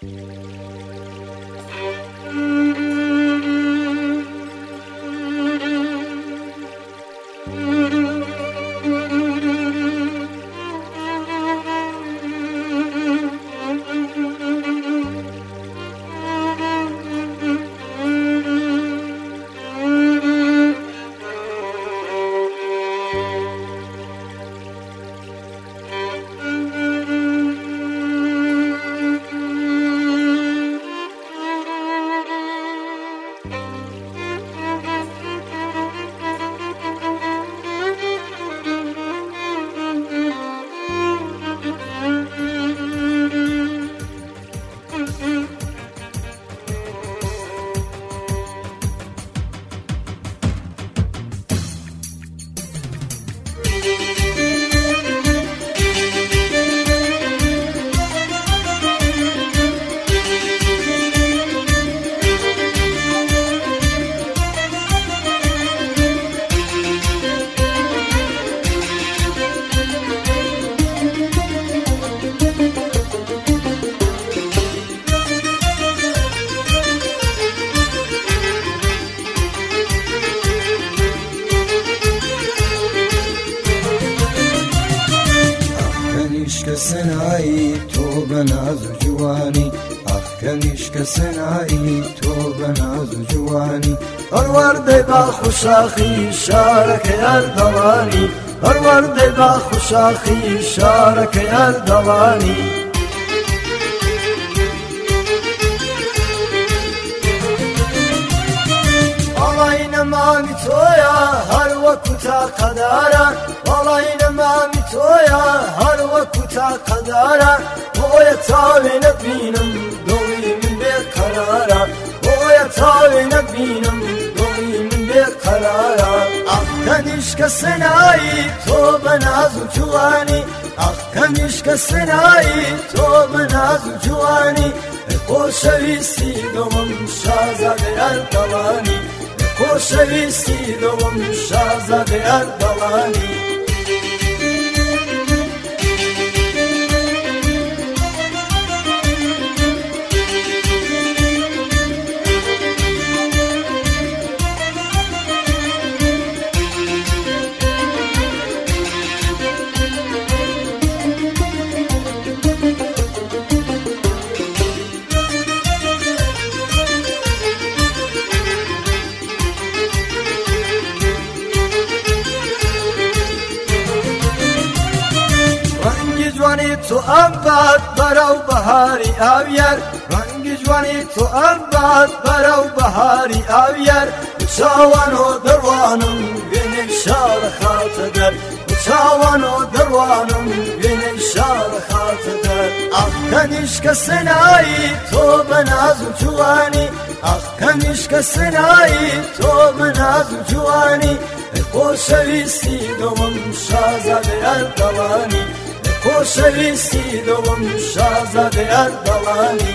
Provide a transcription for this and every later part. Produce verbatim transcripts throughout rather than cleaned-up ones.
سنایی تو به ناز و جوانی افکنیش که سنایی تو به ناز و جوانی هر ورده با خوشاخی شارک اردوانی هر ورده با خوشاخی شارک اردوانی مامی تویا هر وقت تا قدارا والله این مامی تویا هر وقت تا قدارا بویا تاوی نبینم دوی من بیقرارا بویا تاوی نبینم دوی من بیقرارا افکنیش که سنایی تو بناز و جوانی افکنیش که سنایی تو بناز و جوانی خوشویستی دوم شازده اردوانی خوشویستی دوم شازده اردوانی جوانی تو آباد براو بهاری آویر رنگ جوانی تو آباد براو بهاری آویر چاوانو دروانم بین شار خاطر چاوانو دروانم بین شار خاطر افکنیش که سنایی تو بناز و جوانی افکنیش که سنایی تو بناز و جوانی خوشویستی دوم شازده اردوانی خوشویستی دوم شازده اردوانی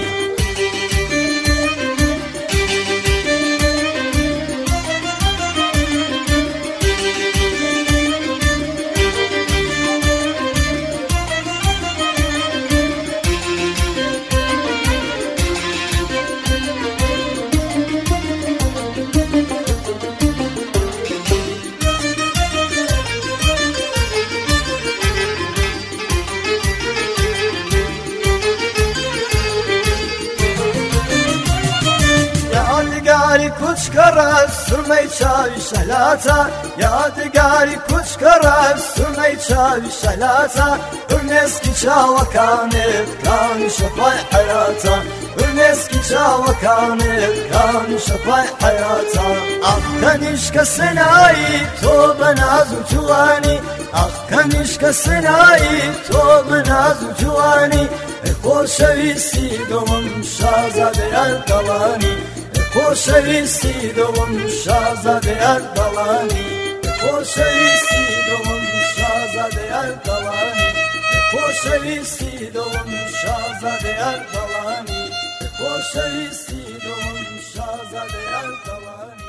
یادگاری کچ کرد سرمه چاوی شلاتا یادگاری کچ کرد سرمه چاوی شلاتا برنسکی چاوا کانت کانی شفای حیاتا برنسکی چاوا کانت کانی شفای حیاتا افکنیش که سنایی تو بناز و جوانی افکنیش که سنایی تو بناز و جوانی خوشویستی دوم شازده اردوانی خوشویستی دوم شازده اردوانی خوشویستی دوم شازده اردوانی خوشویستی دوم شازده اردوانی خوشویستی دوم شازده اردوانی